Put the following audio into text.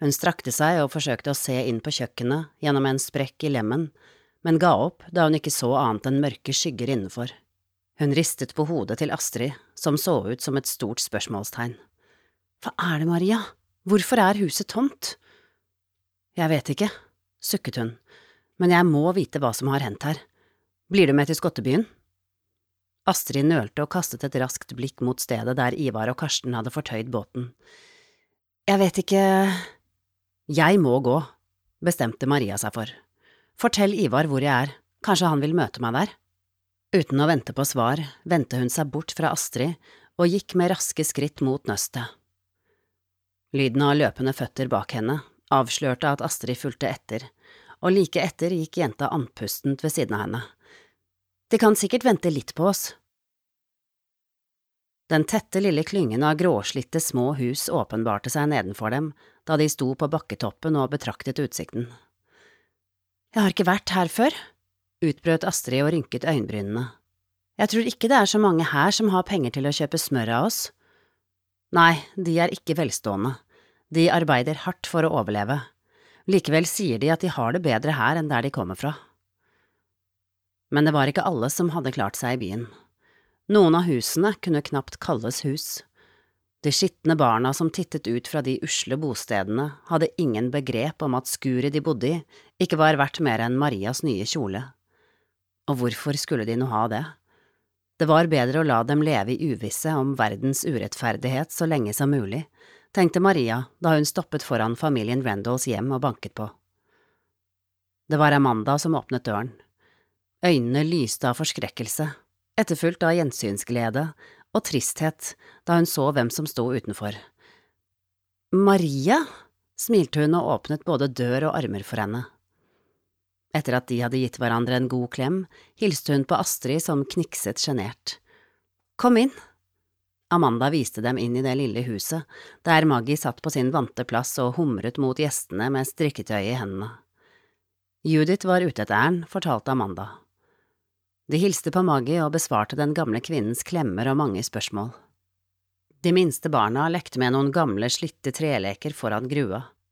Hun strakte seg og forsøkte å se inn på kjøkkenet gjennom en sprekk i lemmen, men ga opp da hun ikke så annet enn mørke skygger innenfor. Hun ristet på hodet til Astrid, som så ut som et stort spørsmålstegn. Hva er det, Maria? Hvorfor er huset tomt? Jeg vet ikke, sukket hun, men jeg må vite hva som har hendt her. Blir du med til Skottebyen? Astrid nølte og kastet et raskt blikk mot stedet der Ivar og Karsten hadde fortøyd båten. Jeg vet ikke… Jeg må gå, bestemte Maria seg for. Fortell Ivar hvor jeg er, kanskje han vil møte meg der. Uten å vente på svar, vendte hun seg bort fra Astrid og gikk med raske skritt mot nøstet. Lyden av løpende føtter bak henne avslørte at Astrid fulgte etter, og like etter gikk jenta andpustent ved siden av henne. De kan sikkert vente litt på oss. Den tette lille klyngen av gråslitte små hus åpenbarte seg nedenfor dem da de sto på bakketoppen og betraktet utsikten. Jeg har ikke vært her før, utbrøt Astrid og rynket øyenbrynene. Jeg tror ikke det er så mange her som har penger til å kjøpe smør av oss. Nei, de er ikke velstående. De arbeider hardt for å overleve. Likevel sier de at de har det bedre her enn der de kommer fra. Men det var ikke alle som hadde klart seg i byen. Noen av husene kunne knapt kalles hus. De skitne barna som tittet ut fra de usle bostedene hadde ingen begrep om at skuret de bodde i ikke var verdt mer enn Marias nye kjole. Og hvorfor skulle de nå ha det? Det var bedre å la dem leve i uvisse om verdens urettferdighet så lenge som mulig, tenkte Maria da hun stoppet foran familien Rendalls hjem og banket på. Det var Amanda som åpnet døren. Øynene lyste av forskrekkelse, etterfulgt av gjensynsglede og tristhet da hun så hvem som sto utenfor. Maria, smilte hun og åpnet både dør og armer for henne. Etter at de hadde gitt hverandre en god klem, hilste hun på Astrid som knikset sjenert. Kom inn. Amanda viste dem inn i det lille huset, der Maggie satt på sin vante plass og humret mot gjestene med strikketøy i hendene. Judith var ute et ærend, fortalte Amanda. De hilste på Maggie og besvarte den gamle kvinnens klemmer og mange spørsmål. De minste barna lekte med noen gamle, slitte treleker foran grua.